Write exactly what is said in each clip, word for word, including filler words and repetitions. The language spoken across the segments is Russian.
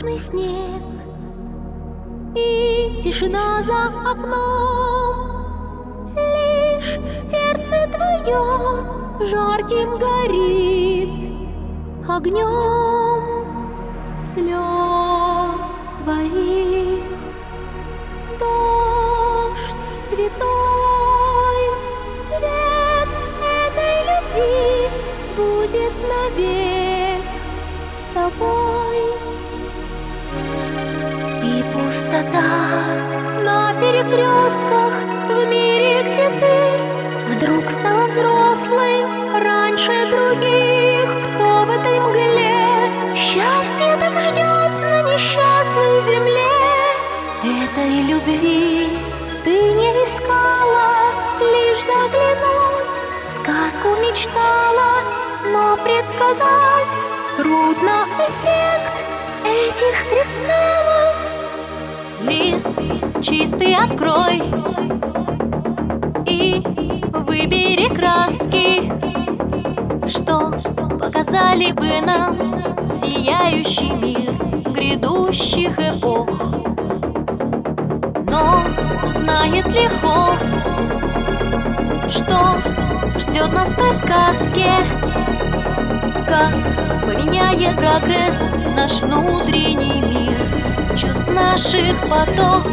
равнодушный снег и тишина за окном. Лишь сердце твое жарким горит огнем слез твоих. Дождь святой, свет этой любви будет навек с тобой. И пустота на перекрестках в мире, где ты вдруг стала взрослой раньше других. Кто в этой мгле счастье так ждет на несчастной земле? Этой любви ты не искала, лишь заглянуть в сказку мечтала, но предсказать трудно эффект этих кристаллов. Лист чистый открой и выбери краски, что показали бы нам сияющий мир грядущих эпох. Но знает ли холст, что ждет нас в той сказке? Как поменяет прогресс наш внутренний мир, чувств наших поток.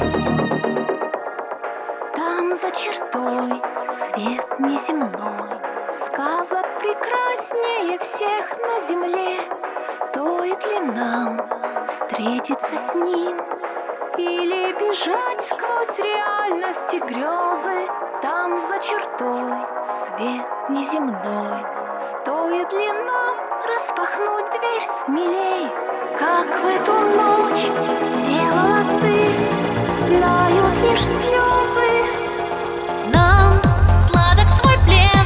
Там за чертой свет неземной, сказок прекраснее всех на земле. Стоит ли нам встретиться с ним или бежать сквозь реальности грезы? Там за чертой свет неземной. Стоит ли нам распахнуть дверь смелей, как в эту ночь сделала ты? Знают лишь слезы. Нам сладок свой плен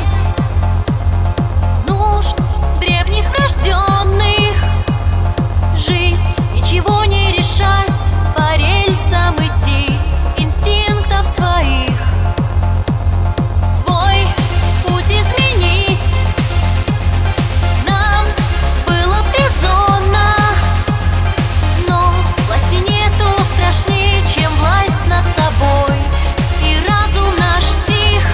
нужд древних рожденных. Жить, ничего не решать, по рельсам идти инстинктов своих. Свой путь изменить нам было резонно, но власти нету страшнее, чем власть над собой. И разум наш тих.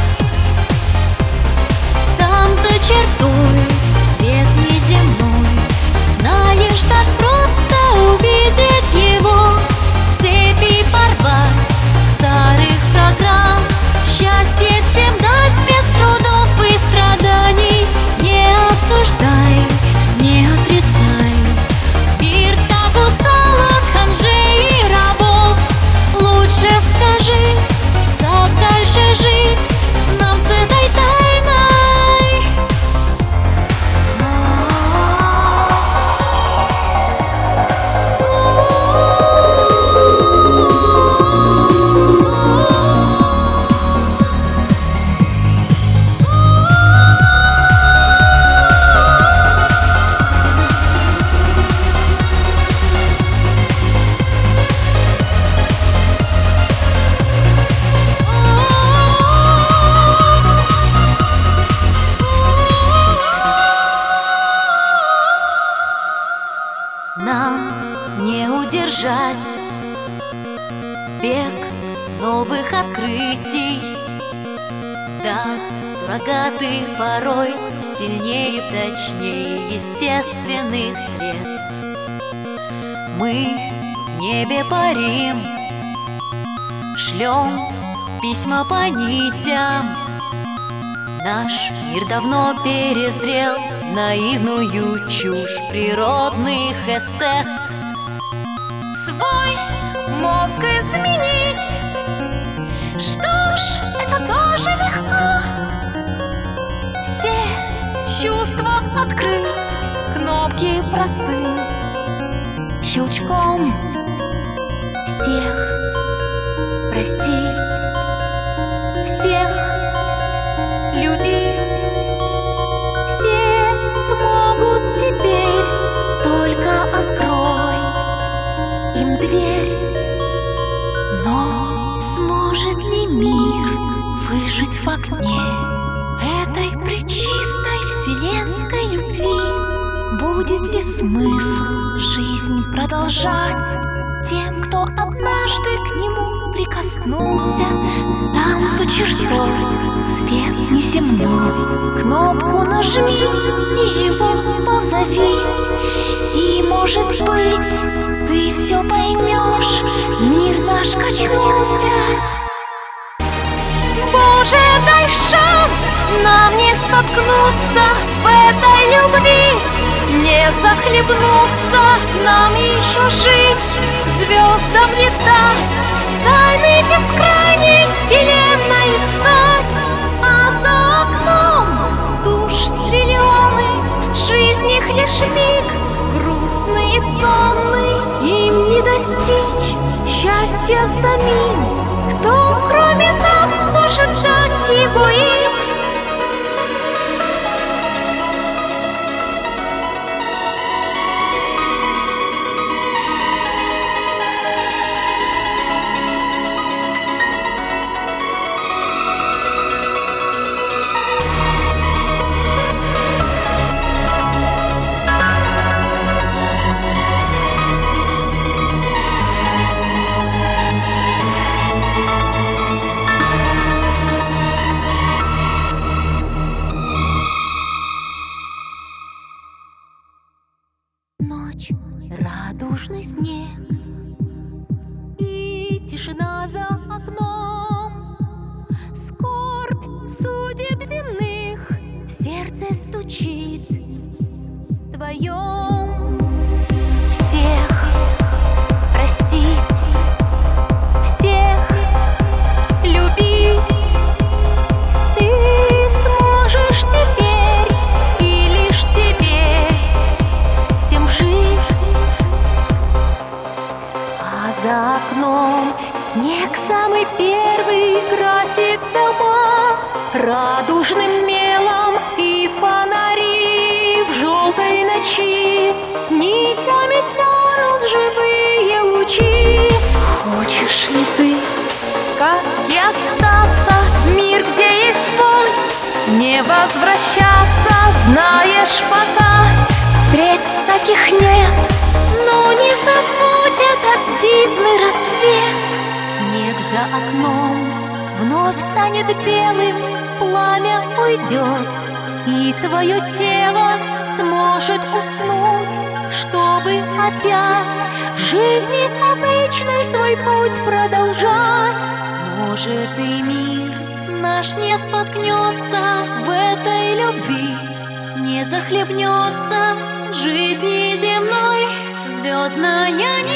Там за чертой свет неземной. Знаешь, так просто увидеть его, цепи порвать старых программ, счастье всем дать без трудов и страданий. Не осуждай, не отрицай, мир так устал от ханжей и рабов. Лучше скажи, как дальше жить нам с этой тайной. Нам не удержать бег новых открытий. Да, суррогаты порой сильнее и точнее естественных средств. Мы в небе парим, шлем письма по нитям. Наш мир давно перезрел наивную чушь природных эстетств. Свой мозг изменить, что ж, это тоже легко. Все чувства открыть, кнопки простым щелчком. Всех простить, всех любить. Все смогут теперь, только открой им дверь. Но сможет ли мир выжить в огне этой пречистой вселенской любви? Будет ли смысл жизнь продолжать тем, кто однажды к нему прикоснулся? Там за чертой свет неземной, кнопку нажми и его позови. И, может быть, ты все поймешь, мир наш качнулся. Боже, дай шанс нам не споткнуться в этой любви, не захлебнуться, нам еще жить, звездам летать, тайны бескрайней вселенной искать. А за окном душ триллионы, жизнь их лишь миг, грустный и сонный. Им не достичь счастья самим, кто кроме нас может дать его им? Ночь, радужный снег и тишина за окном, скорбь судеб земных в сердце стучит твоем. Всех простить, всех любить ты сможешь теперь, и лишь тебе с тем жить. А за окном снег самый первый красит дома радужным мелом, и фонари в желтой ночи нитями тянут живые лучи. Хочешь ли ты в сказке остаться, в мир, где есть боль, не возвращаться? Знаешь, пока средств таких нет, но не забудь этот дивный рассвет. Снег за окном вновь станет белым, пламя уйдет, и твое тело сможет уснуть, чтобы опять в жизни обычный свой путь продолжать. Может, и мир наш не споткнется в этой любви, не захлебнется жизни земной звездная нить.